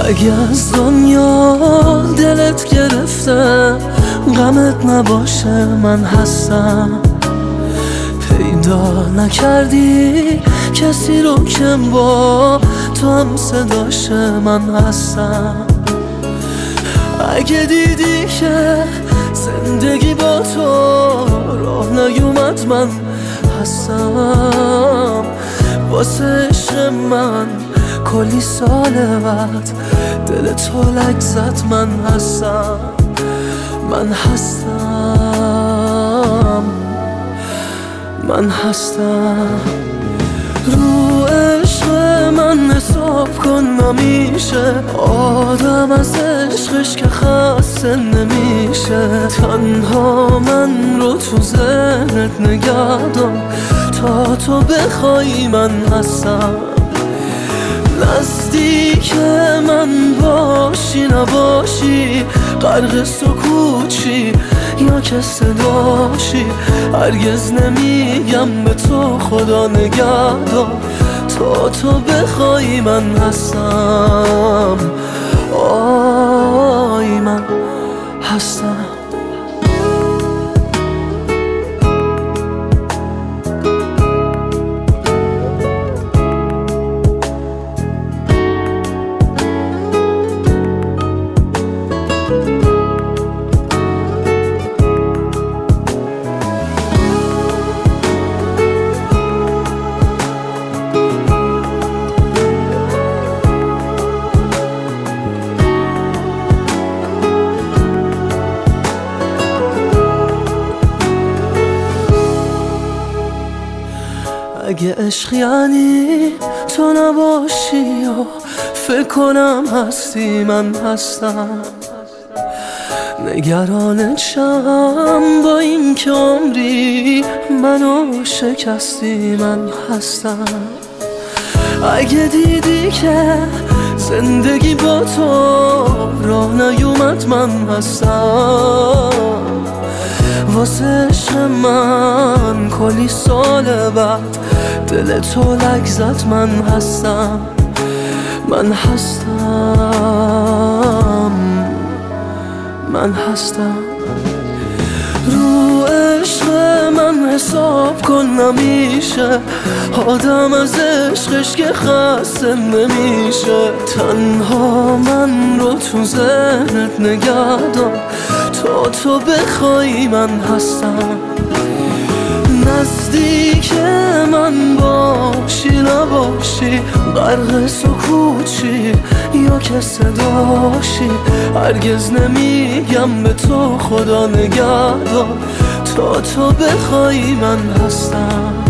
اگه از دنیا دلت گرفته غمت نباشه من هستم. پیدا نکردی کسی رو که با تو هم صداشه من هستم. اگه دیدی که زندگی با تو راه نیومد من هستم. واسه عشق من کلی سال بعد دل تو لک زد من هستم. من هستم، من هستم. رو عشق من حساب کن نمیشه آدم از عشقش که خسته نمیشه. تنها من رو تو ذهنت نگه دار تا تو بخوای من هستم. نزدیک من باشی نباشی غرق سکوچی یا که صداشی هرگز نمیگم به تو خدا نگهدار تا تو بخوای من هستم. آی من هستم. اگه عشق یعنی تو نباشی یا فکر کنم هستی من هستم. نگرانت شم با این که عمری منو شکستی من هستم. اگه دیدی که زندگی با تو راه نیومد من هستم. واسه عشق من کلی سال بعد دل تو لک زد من هستم. من هستم، من هستم. رو عشق من حساب کن نمیشه آدم از عشقش که خسته نمیشه. تنها من رو تو ذهنت نگه دار تا تو بخوای من هستم. نزدیک من باشی نباشی غرق سکوچی یا که صداشی هرگز نمیگم به تو خدا نگهدار تا تو بخوای من هستم.